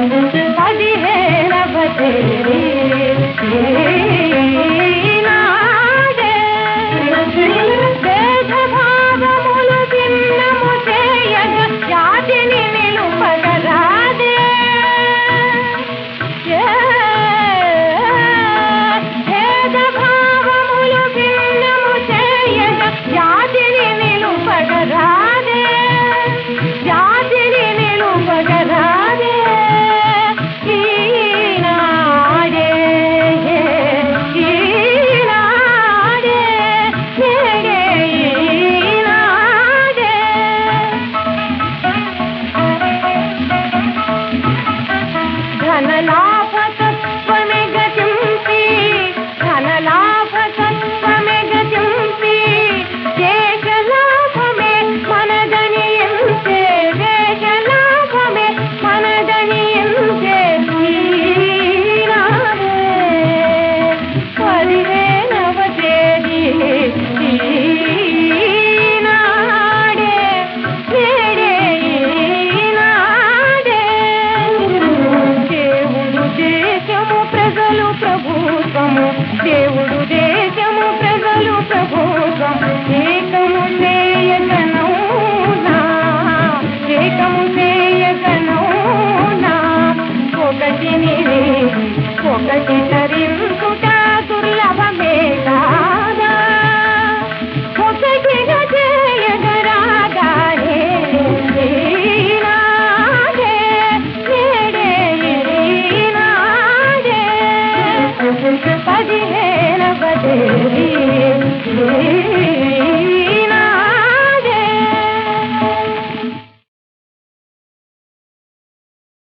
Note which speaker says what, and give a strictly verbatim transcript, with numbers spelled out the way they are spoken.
Speaker 1: పదిహేనవ తేదీ ఈనాడే భేదభావములు భిన్నము చేయగ జాతిని నిలుపగరాదే భేదభావములు భిన్నము చేయగ జాతిని నిలుపగరాదే జాతిని నిలుపగరాదే ఈనాడే ఈనాడే నేడే ఈనాడే ధనలాభతత్వమే గతింపి ధనలాభతత్వమే గతింపి దేశలాభమే మనదని ఎంతే దేశలాభమే మనదని ఎంతే ఈనాడే పదిహేనవ తేదీ ఈనాడే నేడే ఈనాడే దేవుడు దేశము ప్రజలు ప్రభుత్వము దేవుడు దేశము ప్రజలు ప్రభుత్వము ఏకము చేయగనౌనా ఏకము చేయగనౌనా ఒకటిని ఒకటి